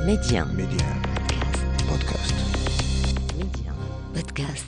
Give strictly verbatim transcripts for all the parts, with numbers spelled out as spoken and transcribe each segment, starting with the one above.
Média. Média. Podcast. Média. Podcast.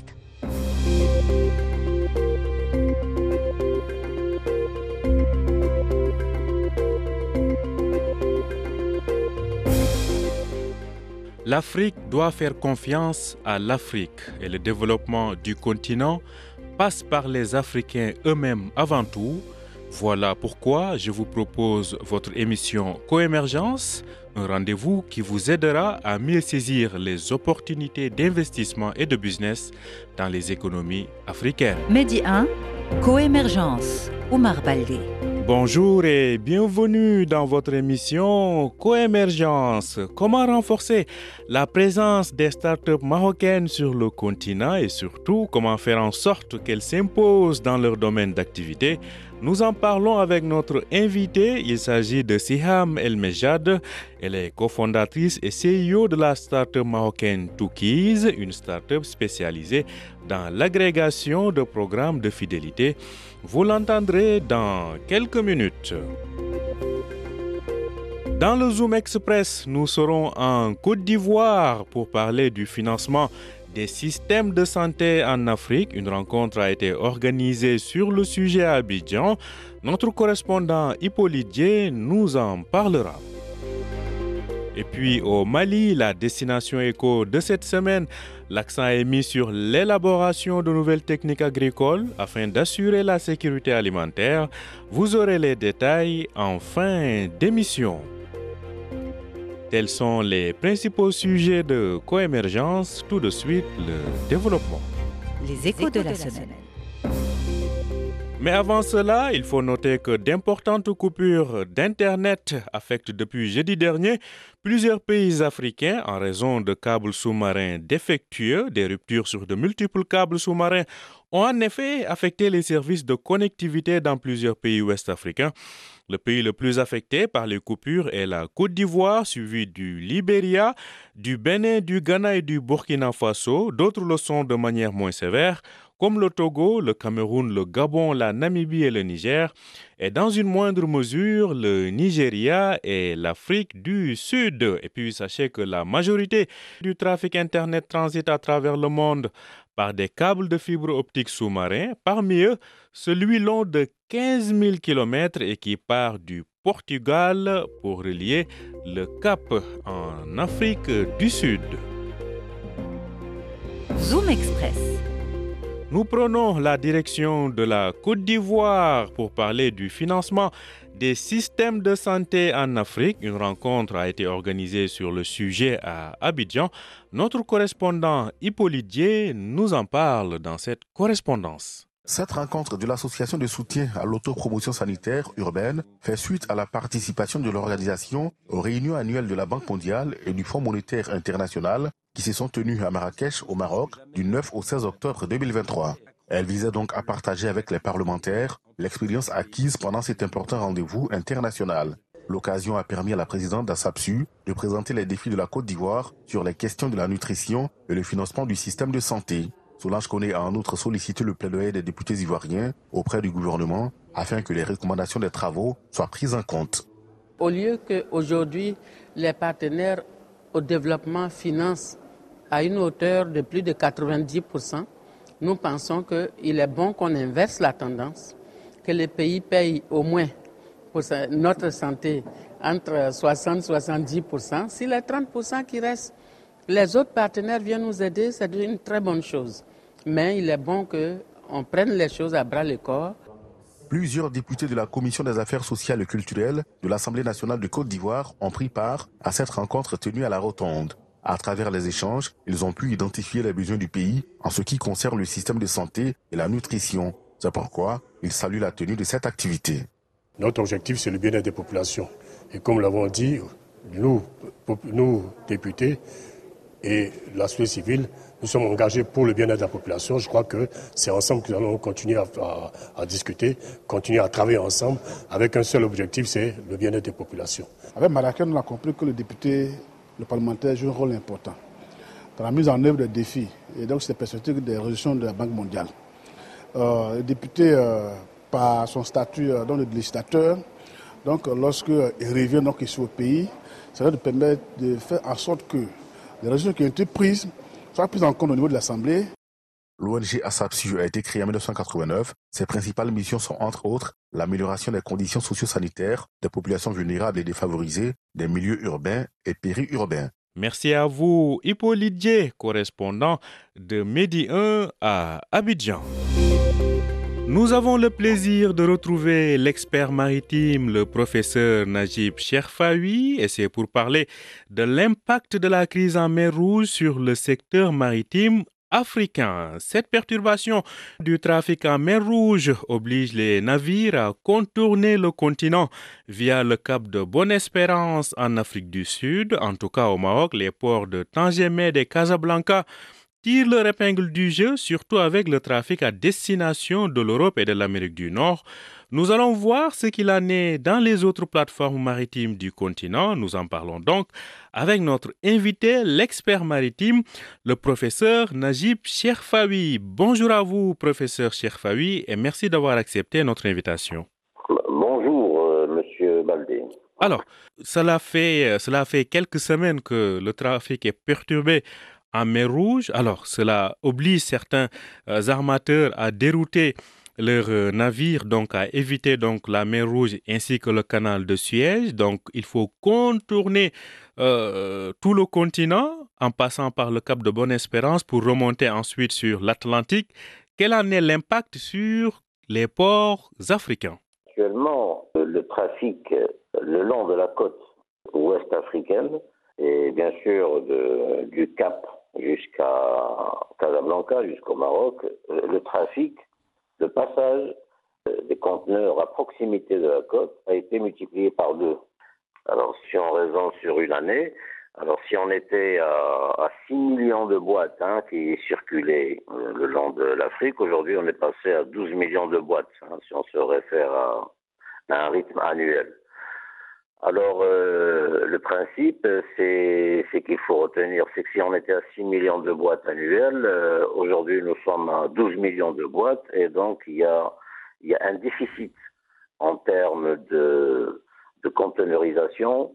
L'Afrique doit faire confiance à l'Afrique et le développement du continent passe par les Africains eux-mêmes avant tout. Voilà pourquoi je vous propose votre émission Coémergence, un rendez-vous qui vous aidera à mieux saisir les opportunités d'investissement et de business dans les économies africaines. Medi un, Coémergence, Oumar Baldé. Bonjour et bienvenue dans votre émission Coémergence. Comment renforcer la présence des startups marocaines sur le continent et surtout comment faire en sorte qu'elles s'imposent dans leur domaine d'activité? Nous en parlons avec notre invitée. Il s'agit de Siham El Mejjad. Elle est cofondatrice et C E O de la startup marocaine Toukiz, une startup spécialisée dans l'agrégation de programmes de fidélité. Vous l'entendrez dans quelques minutes. Dans le Zoom Express, nous serons en Côte d'Ivoire pour parler du financement des systèmes de santé en Afrique. Une rencontre a été organisée sur le sujet à Abidjan. Notre correspondant Hippolyte Dié nous en parlera. Et puis au Mali, la destination éco de cette semaine, l'accent est mis sur l'élaboration de nouvelles techniques agricoles afin d'assurer la sécurité alimentaire. Vous aurez les détails en fin d'émission. Tels sont les principaux sujets de Coémergence. Tout de suite, le développement. Les échos de la semaine. Mais avant cela, il faut noter que d'importantes coupures d'Internet affectent depuis jeudi dernier plusieurs pays africains en raison de câbles sous-marins défectueux. Des ruptures sur de multiples câbles sous-marins ont en effet affecté les services de connectivité dans plusieurs pays ouest-africains. Le pays le plus affecté par les coupures est la Côte d'Ivoire, suivi du Libéria, du Bénin, du Ghana et du Burkina Faso. D'autres le sont de manière moins sévère, comme le Togo, le Cameroun, le Gabon, la Namibie et le Niger, et dans une moindre mesure, le Nigeria et l'Afrique du Sud. Et puis, sachez que la majorité du trafic Internet transite à travers le monde par des câbles de fibre optique sous-marins, parmi eux, celui long de quinze mille kilomètres et qui part du Portugal pour relier le Cap en Afrique du Sud. Zoom Express. Nous prenons la direction de la Côte d'Ivoire pour parler du financement des systèmes de santé en Afrique. Une rencontre a été organisée sur le sujet à Abidjan. Notre correspondant Hippolyte Dié nous en parle dans cette correspondance. Cette rencontre de l'association de soutien à l'autopromotion sanitaire urbaine fait suite à la participation de l'organisation aux réunions annuelles de la Banque mondiale et du Fonds monétaire international qui se sont tenues à Marrakech au Maroc du neuf au seize octobre deux mille vingt-trois. Elle visait donc à partager avec les parlementaires l'expérience acquise pendant cet important rendez-vous international. L'occasion a permis à la présidente d'Assapsu de présenter les défis de la Côte d'Ivoire sur les questions de la nutrition et le financement du système de santé. Solange Koné a en outre sollicité le plaidoyer des députés ivoiriens auprès du gouvernement afin que les recommandations des travaux soient prises en compte. Au lieu qu'aujourd'hui les partenaires au développement financent à une hauteur de plus de quatre-vingt-dix pour cent, nous pensons qu'il est bon qu'on inverse la tendance, que les pays payent au moins pour notre santé entre soixante et soixante-dix pour cent. Si les trente pour cent qui restent, les autres partenaires viennent nous aider, c'est une très bonne chose. Mais il est bon qu'on prenne les choses à bras le corps. Plusieurs députés de la Commission des affaires sociales et culturelles de l'Assemblée nationale de Côte d'Ivoire ont pris part à cette rencontre tenue à la Rotonde. À travers les échanges, ils ont pu identifier les besoins du pays en ce qui concerne le système de santé et la nutrition. C'est pourquoi ils saluent la tenue de cette activité. Notre objectif, c'est le bien-être des populations. Et comme nous l'avons dit, nous, nous députés et la société civile, nous sommes engagés pour le bien-être de la population. Je crois que c'est ensemble que nous allons continuer à, à, à discuter, continuer à travailler ensemble avec un seul objectif, c'est le bien-être des populations. Avec Marrakech, on a compris que le député, le parlementaire joue un rôle important dans la mise en œuvre des défis. Et donc, c'est la perspective des résolutions de la Banque mondiale. Euh, le député, euh, par son statut euh, dans le législateur, Donc lorsqu'ils reviennent donc ici au pays, ça va nous permettre de faire en sorte que les résolutions qui ont été prises soient prises en compte au niveau de l'Assemblée. L'O N G ASAPSU a été créée en mille neuf cent quatre-vingt-neuf. Ses principales missions sont entre autres l'amélioration des conditions socio-sanitaires des populations vulnérables et défavorisées, des milieux urbains et périurbains. Merci à vous, Hippolyte Dié, correspondant de Medi un à Abidjan. Nous avons le plaisir de retrouver l'expert maritime, le professeur Najib Cherfaoui, et c'est pour parler de l'impact de la crise en mer Rouge sur le secteur maritime africain. Cette perturbation du trafic en mer Rouge oblige les navires à contourner le continent via le cap de Bonne-Espérance en Afrique du Sud. En tout cas au Maroc, les ports de Tangemède et Casablanca tirent leur épingle du jeu, surtout avec le trafic à destination de l'Europe et de l'Amérique du Nord. Nous allons voir ce qu'il en est dans les autres plateformes maritimes du continent. Nous en parlons donc avec notre invité, l'expert maritime, le professeur Najib Cherfaoui. Bonjour à vous, professeur Cherfaoui, et merci d'avoir accepté notre invitation. Bonjour, euh, monsieur Baldé. Alors, cela fait, cela fait quelques semaines que le trafic est perturbé en mer Rouge. Alors, cela oblige certains euh, armateurs à dérouter leurs euh, navires, donc à éviter donc la mer Rouge ainsi que le canal de Suez. Donc, il faut contourner euh, tout le continent en passant par le cap de Bonne-Espérance pour remonter ensuite sur l'Atlantique. Quel en est l'impact sur les ports africains? Actuellement, le trafic le long de la côte ouest africaine et bien sûr de, du Cap jusqu'à Casablanca, jusqu'au Maroc, le trafic, le passage des conteneurs à proximité de la côte a été multiplié par deux. Alors si on raisonne sur une année, alors si on était à, à six millions de boîtes hein, qui circulaient le long de l'Afrique, aujourd'hui on est passé à douze millions de boîtes, hein, si on se réfère à, à un rythme annuel. Alors, euh, le principe, c'est, c'est qu'il faut retenir, c'est que si on était à six millions de boîtes annuelles, euh, aujourd'hui nous sommes à douze millions de boîtes, et donc il y a, il y a un déficit en termes de, de conteneurisation,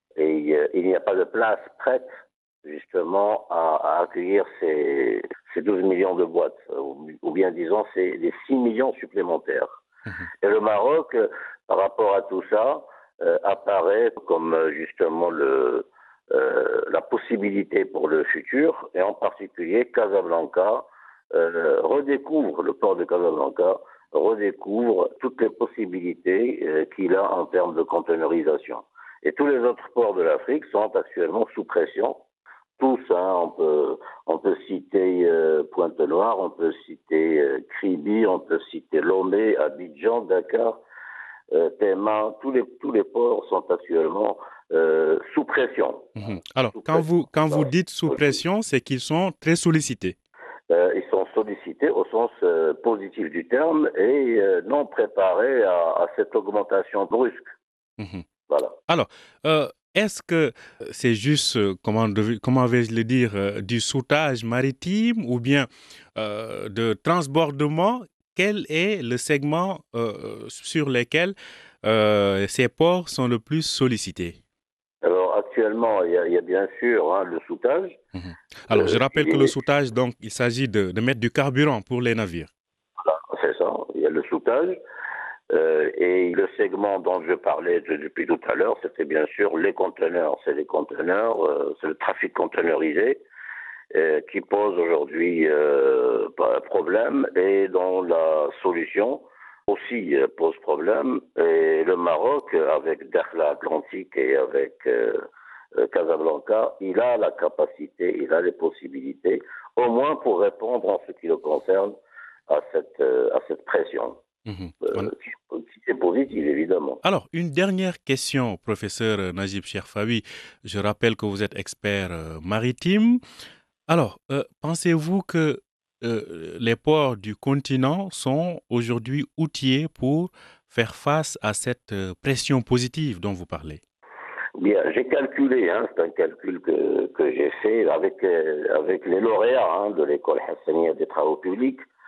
et euh, il n'y a pas de place prête, justement, à, à accueillir ces, ces douze millions de boîtes, ou, ou bien disons, c'est les six millions supplémentaires. Mmh. Et le Maroc, par rapport à tout ça, Euh, apparaît comme euh, justement le, euh, la possibilité pour le futur, et en particulier Casablanca euh, redécouvre, le port de Casablanca redécouvre toutes les possibilités euh, qu'il a en termes de conteneurisation. Et tous les autres ports de l'Afrique sont actuellement sous pression. Tous, hein, on peut, on peut citer euh, Pointe-Noire, on peut citer euh, Kribi, on peut citer Lomé, Abidjan, Dakar. Euh, Téma, tous les tous les ports sont actuellement euh, sous pression. Mmh. Alors, sous quand pression. vous quand vous dites sous pression, c'est qu'ils sont très sollicités. Euh, ils sont sollicités au sens euh, positif du terme et euh, non préparés à, à cette augmentation brusque. Mmh. Voilà. Alors, euh, est-ce que c'est juste, comment, comment vais-je le dire, euh, du sauvetage maritime ou bien euh, de transbordement? Quel est le segment euh, sur lequel euh, ces ports sont le plus sollicités? Alors actuellement, il y a, il y a bien sûr hein, le soudage. Mmh. Alors euh, je rappelle que est... le soudage, donc, il s'agit de, de mettre du carburant pour les navires. Voilà, c'est ça, il y a le soudage. Euh, et le segment dont je parlais de, depuis tout à l'heure, c'était bien sûr les conteneurs. C'est les conteneurs, euh, c'est le trafic conteneurisé. Euh, qui pose aujourd'hui euh, problème et dont la solution aussi euh, pose problème. Et le Maroc, avec Dakhla Atlantique et avec euh, Casablanca, il a la capacité, il a les possibilités, au moins pour répondre en ce qui le concerne à cette, euh, à cette pression. Mmh. Euh, qui, qui est positive, évidemment. Alors, une dernière question, professeur Najib Cherfaoui. Je rappelle que vous êtes expert euh, maritime. Alors, euh, pensez-vous que euh, les ports du continent sont aujourd'hui outillés pour faire face à cette euh, pression positive dont vous parlez? Bien, j'ai calculé, hein, c'est un calcul que, que j'ai fait avec, euh, avec les lauréats hein, de l'école Hassaniya des travaux publics.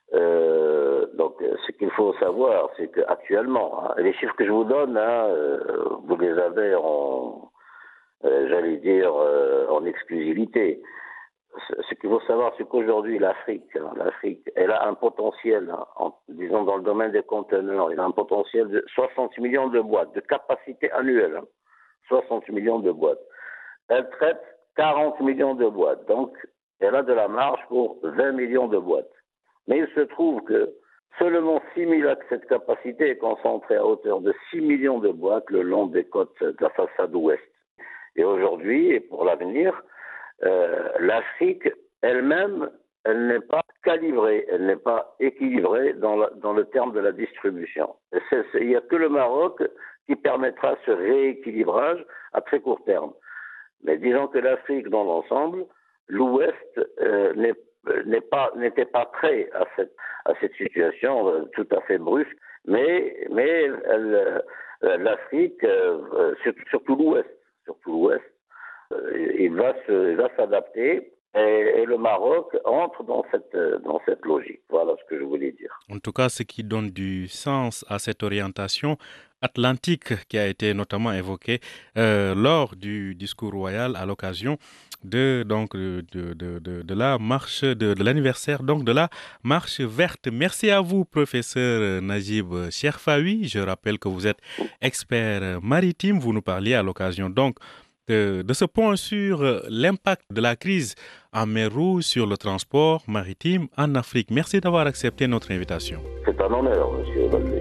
Euh, donc, ce qu'il faut savoir, c'est qu'actuellement, hein, les chiffres que je vous donne, hein, euh, vous les avez en, euh, j'allais dire, euh, en exclusivité. Ce, ce qu'il faut savoir, c'est qu'aujourd'hui, l'Afrique, hein, l'Afrique, elle a un potentiel, hein, en, disons, dans le domaine des conteneurs, elle a un potentiel de soixante millions de boîtes, de capacité annuelle, hein, soixante millions de boîtes. Elle traite quarante millions de boîtes, donc elle a de la marge pour vingt millions de boîtes. Mais il se trouve que seulement six mille, cette capacité est concentrée à hauteur de six millions de boîtes le long des côtes de la façade ouest. Et aujourd'hui, et pour l'avenir, euh, l'Afrique elle-même, elle n'est pas calibrée, elle n'est pas équilibrée dans, la, dans le terme de la distribution. Et c'est, c'est, il n'y a que le Maroc qui permettra ce rééquilibrage à très court terme. Mais disons que l'Afrique dans l'ensemble, l'Ouest euh, n'est n'est pas, n'était pas prêt à cette, à cette situation euh, tout à fait brusque, mais, mais elle, euh, l'Afrique, euh, surtout, surtout l'Ouest, surtout l'Ouest, euh, il va se, il va s'adapter et, et le Maroc entre dans cette, dans cette logique. Voilà ce que je voulais dire. En tout cas, ce qui donne du sens à cette orientation atlantique qui a été notamment évoquée euh, lors du discours royal à l'occasion de donc de, de, de, de la marche de, de l'anniversaire donc de la marche verte. Merci à vous, professeur Najib Cherfaoui. Je rappelle que vous êtes expert maritime. Vous nous parliez à l'occasion donc de, de ce point sur l'impact de la crise en mer Rouge sur le transport maritime en Afrique. Merci d'avoir accepté notre invitation. C'est un honneur, monsieur Baldé.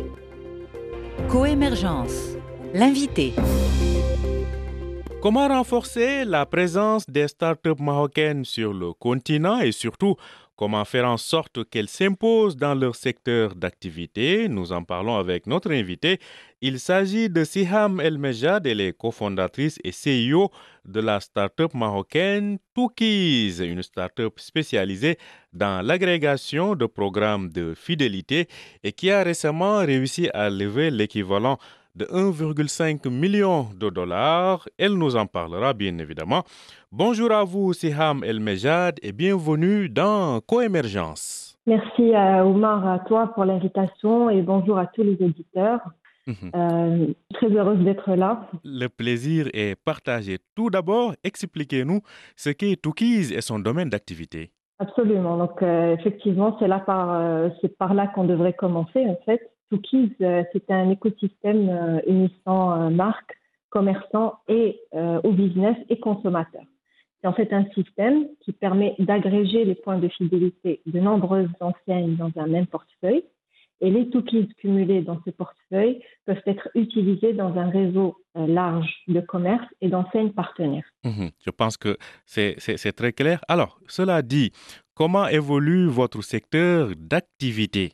Coémergence, l'invité. Comment renforcer la présence des startups marocaines sur le continent et surtout, comment faire en sorte qu'elles s'imposent dans leur secteur d'activité? Nous en parlons avec notre invité. Il s'agit de Siham El Mejjad, elle est cofondatrice et C E O de la startup marocaine Tookies, une startup spécialisée dans l'agrégation de programmes de fidélité et qui a récemment réussi à lever l'équivalent de un virgule cinq million de dollars. Elle nous en parlera bien évidemment. Bonjour à vous, Siham El Mejjad, et bienvenue dans Coémergence. Merci à Omar, à toi pour l'invitation et bonjour à tous les auditeurs. Mmh. Euh, très heureuse d'être là. Le plaisir est partagé. Tout d'abord, expliquez-nous ce qu'est Tookies et son domaine d'activité. Absolument. Donc, euh, effectivement, c'est là par, euh, c'est par là qu'on devrait commencer en fait. Tookies, euh, c'est un écosystème euh, unissant euh, marques, commerçants et euh, au business et consommateurs. C'est en fait un système qui permet d'agréger les points de fidélité de nombreuses enseignes dans un même portefeuille. Et les Tookies cumulés dans ce portefeuille peuvent être utilisés dans un réseau euh, large de commerce et d'enseignes partenaires. Mmh, je pense que c'est, c'est, c'est très clair. Alors, cela dit, comment évolue votre secteur d'activité ?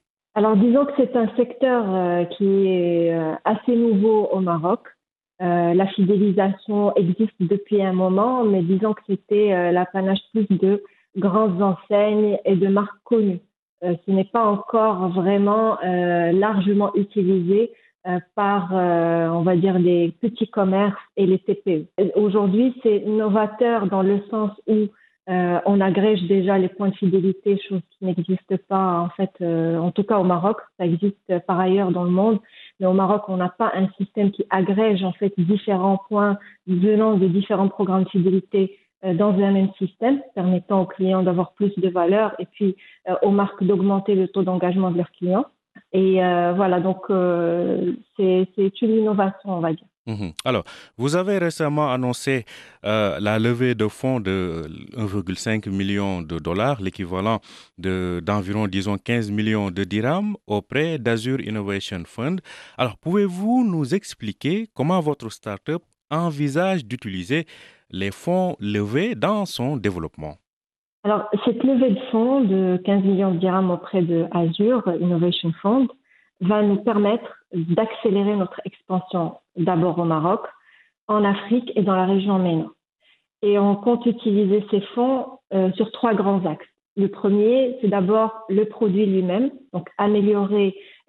Alors, disons que c'est un secteur euh, qui est euh, assez nouveau au Maroc. Euh, la fidélisation existe depuis un moment, mais disons que c'était euh, l'apanage plus de grandes enseignes et de marques connues. Euh, ce n'est pas encore vraiment euh, largement utilisé euh, par, euh, on va dire, les petits commerces et les T P E. Aujourd'hui, c'est novateur dans le sens où euh, on agrège déjà les points de fidélité, chose qui n'existe pas en fait, euh, en tout cas au Maroc. Ça existe par ailleurs dans le monde, mais au Maroc, on n'a pas un système qui agrège en fait différents points venant de différents programmes de fidélité dans un même système, permettant aux clients d'avoir plus de valeur et puis euh, aux marques d'augmenter le taux d'engagement de leurs clients. Et euh, voilà, donc euh, c'est, c'est une innovation, on va dire. Mmh. Alors, vous avez récemment annoncé euh, la levée de fonds de un virgule cinq million de dollars, l'équivalent de, d'environ, disons, quinze millions de dirhams auprès d'Azure Innovation Fund. Alors, pouvez-vous nous expliquer comment votre start-up envisage d'utiliser les fonds levés dans son développement? Alors, cette levée de fonds de quinze millions de dirhams auprès de Azure Innovation Fund va nous permettre d'accélérer notre expansion d'abord au Maroc, en Afrique et dans la région MENA. Et on compte utiliser ces fonds euh, sur trois grands axes. Le premier, c'est d'abord le produit lui-même, donc améliorer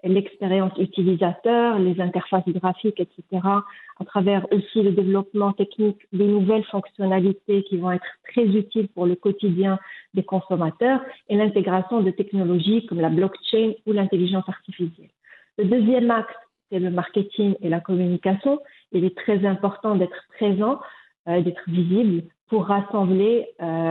l'expérience utilisateur, les interfaces graphiques, et cetera, à travers aussi le développement technique des nouvelles fonctionnalités qui vont être très utiles pour le quotidien des consommateurs et l'intégration de technologies comme la blockchain ou l'intelligence artificielle. Le deuxième axe, c'est le marketing et la communication. Il est très important d'être présent, euh, d'être visible pour rassembler,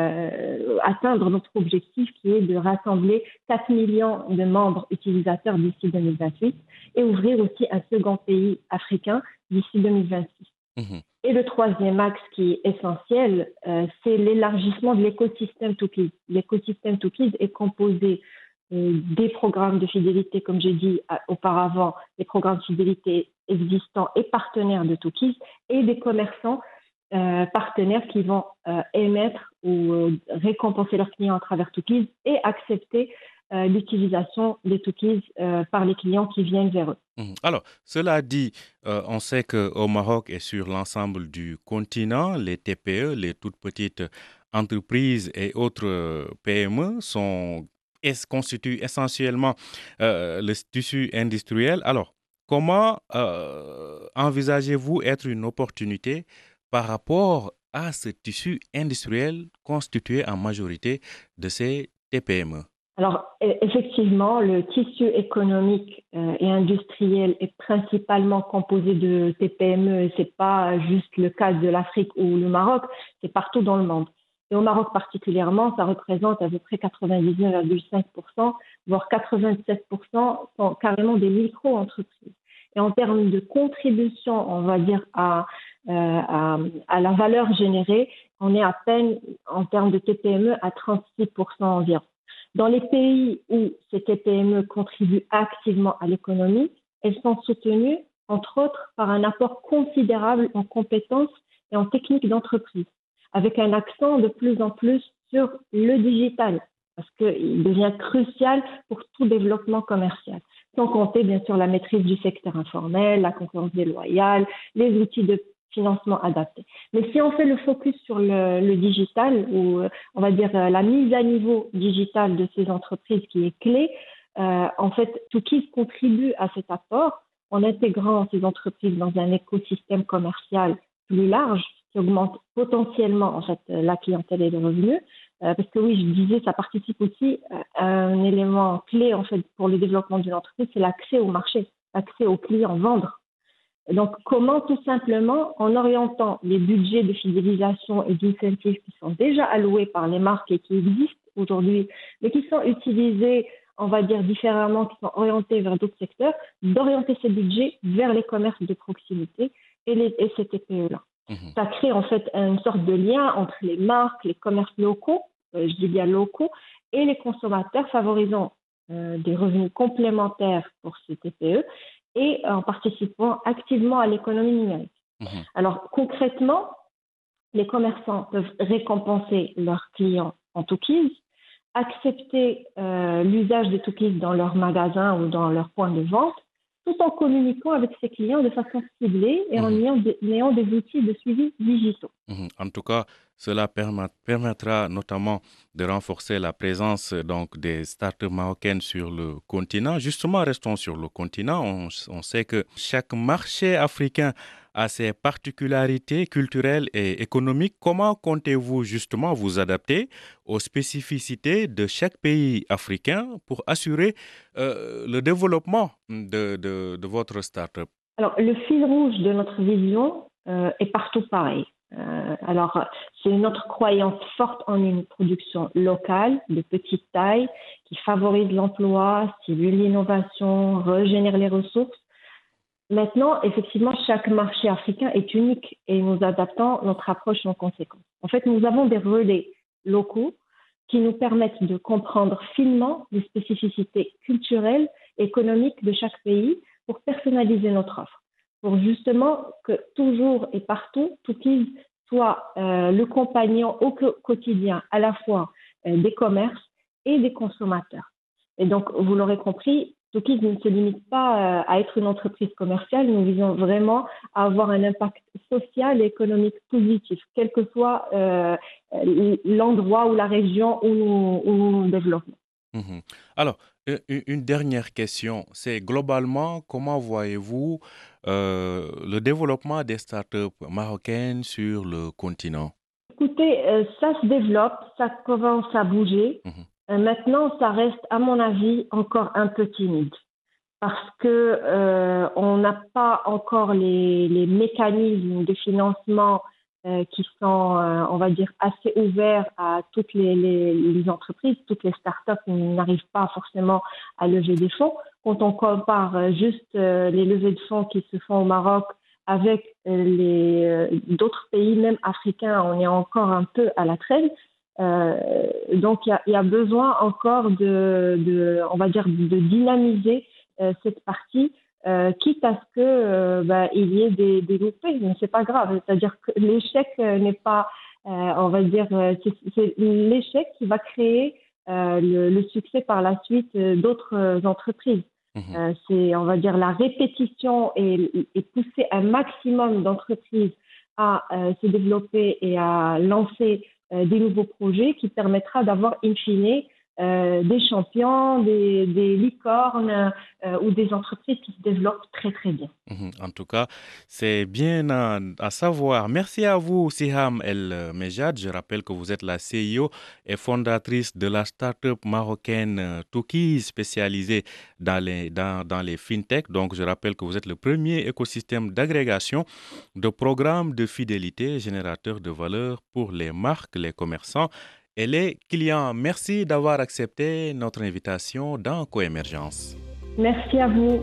euh, atteindre notre objectif qui est de rassembler quatre millions de membres utilisateurs d'ici deux mille vingt-huit et ouvrir aussi un second pays africain d'ici deux mille vingt-six. Mmh. Et le troisième axe qui est essentiel, euh, c'est l'élargissement de l'écosystème Toukid. L'écosystème Toukid est composé euh, des programmes de fidélité, comme j'ai dit euh, auparavant, des programmes de fidélité existants et partenaires de Toukid et des commerçants Euh, partenaires qui vont euh, émettre ou euh, récompenser leurs clients à travers Toukid et accepter euh, l'utilisation des Toukid euh, par les clients qui viennent vers eux. Mmh. Alors, cela dit, euh, on sait qu'au Maroc et sur l'ensemble du continent, les T P E, les toutes petites entreprises et autres P M E sont, es, constituent essentiellement euh, le tissu industriel. Alors, comment euh, envisagez-vous être une opportunité par rapport à ce tissu industriel constitué en majorité de ces T P M E? Alors, effectivement, le tissu économique euh, et industriel est principalement composé de T P M E. Ce n'est pas juste le cas de l'Afrique ou le Maroc, c'est partout dans le monde. Et au Maroc particulièrement, ça représente à peu près quatre-vingt-dix-neuf virgule cinq pour cent, voire quatre-vingt-sept pour cent sont carrément des micro-entreprises. Et en termes de contribution, on va dire, à, euh, à, à la valeur générée, on est à peine, en termes de T P M E, à trente-six pour cent environ. Dans les pays où ces T P M E contribuent activement à l'économie, elles sont soutenues, entre autres, par un apport considérable en compétences et en techniques d'entreprise, avec un accent de plus en plus sur le digital, parce qu'il devient crucial pour tout développement commercial. Sans compter, bien sûr, la maîtrise du secteur informel, la concurrence déloyale, les outils de financement adaptés. Mais si on fait le focus sur le, le digital, ou on va dire la mise à niveau digital de ces entreprises qui est clé, euh, en fait, Toukid contribue à cet apport en intégrant ces entreprises dans un écosystème commercial plus large qui augmente potentiellement en fait la clientèle et les revenus. Euh, parce que oui, je disais, ça participe aussi à un élément clé en fait pour le développement d'une entreprise, c'est l'accès au marché, l'accès aux clients, vendre. Donc, comment tout simplement, en orientant les budgets de fidélisation et d'incentives qui sont déjà alloués par les marques et qui existent aujourd'hui, mais qui sont utilisés, on va dire différemment, qui sont orientés vers d'autres secteurs, d'orienter ces budgets vers les commerces de proximité et, les, et ces T P E-là. Mmh. Ça crée en fait une sorte de lien entre les marques, les commerces locaux, euh, je dis bien locaux, et les consommateurs, favorisant euh, des revenus complémentaires pour ces T P E et en participant activement à l'économie numérique. Mmh. Alors concrètement, les commerçants peuvent récompenser leurs clients en Toukid, accepter euh, l'usage des Toukid dans leurs magasins ou dans leurs points de vente, tout en communiquant avec ses clients de façon ciblée et mmh. en ayant, de, ayant des outils de suivi digitaux. Mmh. En tout cas, cela permet, permettra notamment de renforcer la présence donc, des startups marocaines sur le continent. Justement, restons sur le continent. On, on sait que chaque marché africain a ses particularités culturelles et économiques. Comment comptez-vous justement vous adapter aux spécificités de chaque pays africain pour assurer euh, le développement de, de, de votre start-up? Alors, le fil rouge de notre vision euh, est partout pareil. Euh, alors, c'est notre croyance forte en une production locale, de petite taille, qui favorise l'emploi, stimule l'innovation, régénère les ressources. Maintenant, effectivement, chaque marché africain est unique et nous adaptons notre approche en conséquence. En fait, nous avons des relais locaux qui nous permettent de comprendre finement les spécificités culturelles et économiques de chaque pays pour personnaliser notre offre, pour justement que toujours et partout, Toukid soit euh, le compagnon au quotidien à la fois euh, des commerces et des consommateurs. Et donc, vous l'aurez compris, Toukid ne se limite pas euh, à être une entreprise commerciale, nous visons vraiment à avoir un impact social et économique positif, quel que soit euh, l'endroit ou la région où nous, où nous nous développons. Mhm. Alors, u- u- une dernière question, c'est globalement, comment voyez-vous euh, le développement des startups marocaines sur le continent? Écoutez, euh, ça se développe, ça commence à bouger. Mhm. Euh, maintenant, ça reste, à mon avis, encore un peu timide parce que euh, on n'a pas encore les, les mécanismes de financement euh, qui sont, euh, on va dire, assez ouverts à toutes les, les, les entreprises. Toutes les startups n'arrivent pas forcément à lever des fonds. Quand on compare euh, juste euh, les levées de fonds qui se font au Maroc avec euh, les euh, d'autres pays, même africains, on est encore un peu à la traîne. Euh, donc, il y a, il y a besoin encore de, de, on va dire, de dynamiser euh, cette partie, euh, quitte à ce que euh, bah, il y ait des, des loupés, mais c'est pas grave. C'est-à-dire que l'échec euh, n'est pas, euh, on va dire, euh, c'est, c'est l'échec qui va créer euh, le, le succès par la suite euh, d'autres euh, entreprises. Mhm. Euh, c'est, on va dire, la répétition et, et pousser un maximum d'entreprises à euh, se développer et à lancer euh, des nouveaux projets qui permettra d'avoir in fine euh, des champions, des, des licornes euh, ou des entreprises qui se développent très très bien. Mhm. En tout cas, c'est bien à, à savoir. Merci à vous, Siham El Mejad. Je rappelle que vous êtes la C E O et fondatrice de la start-up marocaine euh, Toukiz, spécialisée dans les, dans, dans les fintech. Donc, je rappelle que vous êtes le premier écosystème d'agrégation de programmes de fidélité générateurs de valeur pour les marques, les commerçants et les clients. Merci d'avoir accepté notre invitation dans Coémergence. Merci à vous.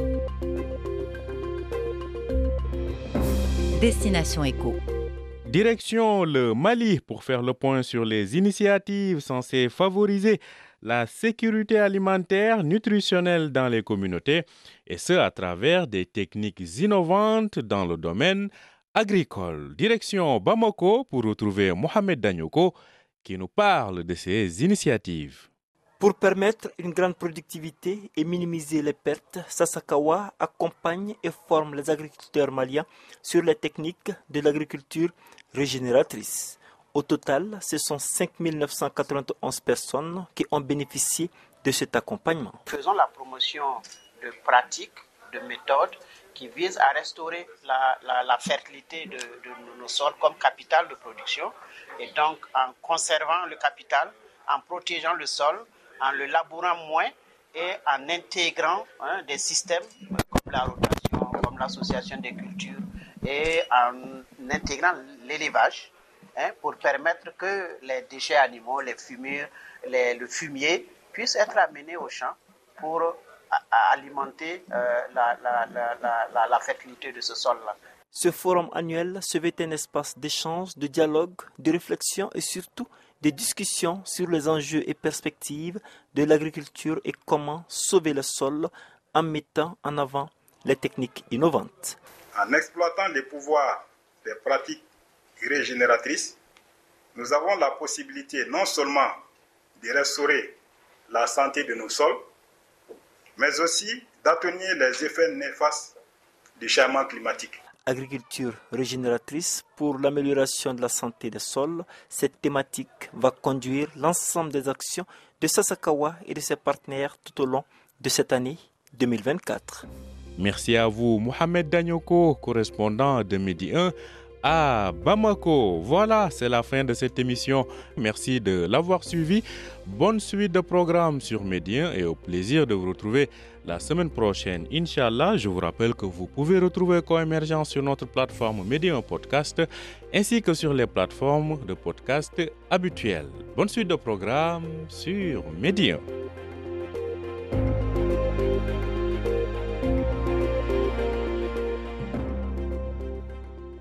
Destination Éco. Direction le Mali pour faire le point sur les initiatives censées favoriser la sécurité alimentaire nutritionnelle dans les communautés, et ce à travers des techniques innovantes dans le domaine agricole. Direction Bamako pour retrouver Mohamed Danyoko qui nous parle de ces initiatives. Pour permettre une grande productivité et minimiser les pertes, Sasakawa accompagne et forme les agriculteurs maliens sur les techniques de l'agriculture régénératrice. Au total, ce sont cinq mille neuf cent quatre-vingt-onze personnes qui ont bénéficié de cet accompagnement. Faisons la promotion de pratiques, de méthodes qui visent à restaurer la, la, la fertilité de, de nos sols comme capital de production. Et donc, en conservant le capital, en protégeant le sol, en le labourant moins et en intégrant hein, des systèmes comme la rotation, comme l'association des cultures et en intégrant l'élevage hein, pour permettre que les déchets animaux, les fumures, les, le fumier puissent être amenés au champ pour a, a alimenter euh, la, la, la, la, la fertilité de ce sol-là. Ce forum annuel se veut un espace d'échange, de dialogue, de réflexion et surtout des discussions sur les enjeux et perspectives de l'agriculture et comment sauver le sol en mettant en avant les techniques innovantes. En exploitant les pouvoirs des pratiques régénératrices, nous avons la possibilité non seulement de restaurer la santé de nos sols, mais aussi d'atténuer les effets néfastes du changement climatique. Agriculture régénératrice pour l'amélioration de la santé des sols, cette thématique va conduire l'ensemble des actions de Sasakawa et de ses partenaires tout au long de cette année deux mille vingt-quatre. Merci à vous, Mohamed Danyoko, correspondant de Midi un à Bamako. Voilà, c'est la fin de cette émission. Merci de l'avoir suivi. Bonne suite de programmes sur Midi un et au plaisir de vous retrouver la semaine prochaine. Inch'Allah, je vous rappelle que vous pouvez retrouver Coémergence sur notre plateforme Midi un Podcast ainsi que sur les plateformes de podcast habituelles. Bonne suite de programmes sur Midi un.